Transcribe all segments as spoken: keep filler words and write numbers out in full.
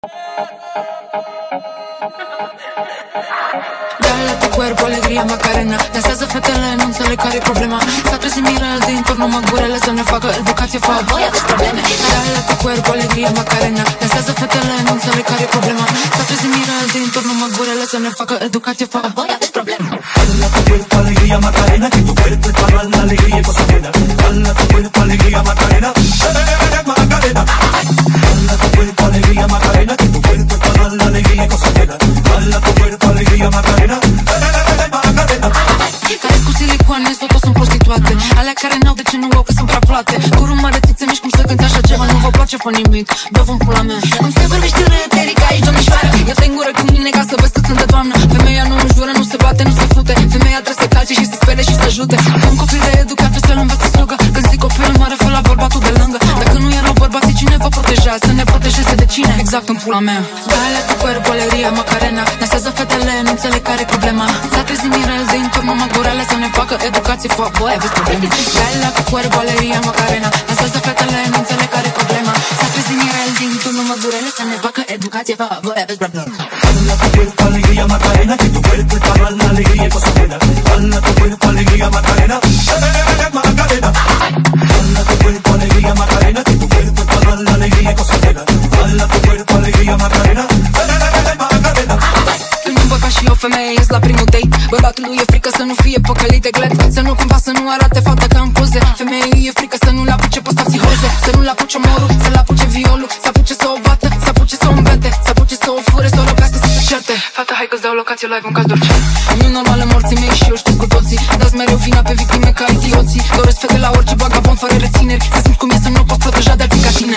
Dale tu cuerpo alegría Macarena. Dansează fetele, nu înțeleg care e problema. S-a trezit Mirel din turn, numai gurele să ne facă educație. Fac voi aveți probleme. Dale tu cuerpo alegría Macarena. Dansează fetele, nu înțeleg care e problema. S-a trezit Mirel din turn, numai gurele să ne facă educație. Fac voi aveți probleme. Dale tu cuerpo alegría Macarena, que tu cuerpo es para la alegría y cosa buena. Dale tu cuerpo alegría Macarena, Macarena. Dale tu cuerpo alegría Macarena, que tu cuerpo es para la alegría y cosa buena. Dale tu cuerpo alegría Macarena, Macarena. Care cu silicoane, totul sunt prostituate. Alea care n-au de ce nu au, că sunt prea plate. Curul mare, țițe mici, cum să cânti așa ceva. Nu vă place, fă nimic, dă-vă-n pula mea. Cum să vorbești răteric aici, domnișoară. Eu te îngură cu mine ca să vezi cât sunt de doamnă. Femeia nu înjură, nu se bate, nu se fute. Femeia trebuie să calce și să spele și să ajute. Un copil de educat, să-l înveți să slugă. Când zic copil, mă refer la bărbatul de lângă. Dacă nu erau bărbații, cine vă proteja? Să ne protejeze de cine? Exact în pula mea. Dale tu cuerpo alegría Macarena. Dansează fetele, nu înțeleg care e problema. S-a trezit Mirel din turn, numai gurele să ne facă educație. Fac voi aveți probleme. Dale tu cuerpo alegría Macarena. Dansează fetele, nu înțeleg care e problema. S-a trezit Mirel din turn, numai gurele să ne facă educație. Fac voi aveți probleme. Dale tu cuerpo alegría Macarena, que tu cuerpo es para la alegría y cosa buena. Dale tu cuerpo alegría Macarena, Macarena. Dale tu cuerpo alegría Macarena, que tu cuerpo es para la alegría y cosa buena. Dale tu cuerpo alegría Macarena, Macarena. Când un bărbat și o femeie ies la primul date, bărbatului e frică să nu fie păcălit de glet. Să nu cumva să nu arate fata ca în poze. Femeii e frică să nu-l apuce posta psihoze. Să nu-l apuce morul, să-l apuce violul. Să apuce să o bată, să apuce să o îmbete. Să apuce să o fure, să o lovească, să se certe. Fata, hai că-ți dau locație live în caz de orice. Nu e normală morții mei și eu știu cu toții. Dați mereu vina pe victime ca idioții. Doresc fete la orice vagabond fără rețineri. Să simți cum e să nu poți proteja de alții ca tine.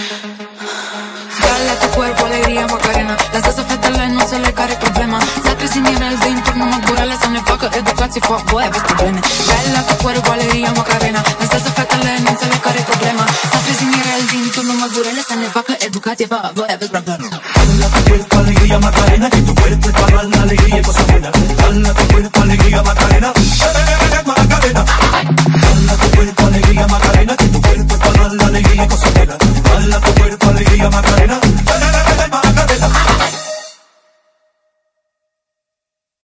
Dale tu cuerpo alegría Macarena. Dansează fetele, nu înțeleg care-i problema. S-a trezit Mirel din turn, numai gurele să ne facă educație. Fac voi aveți probleme. Dale tu cuerpo alegría Macarena. Dansează fetele, nu înțeleg care-i problema. S-a trezit Mirel din turn, numai gurele să ne facă educație. Fac voi aveți probleme. Dale tu cuerpo alegría Macarena, que tu cuerpo es para la alegría y cosa buena. Dale tu cuerpo alegría Macarena.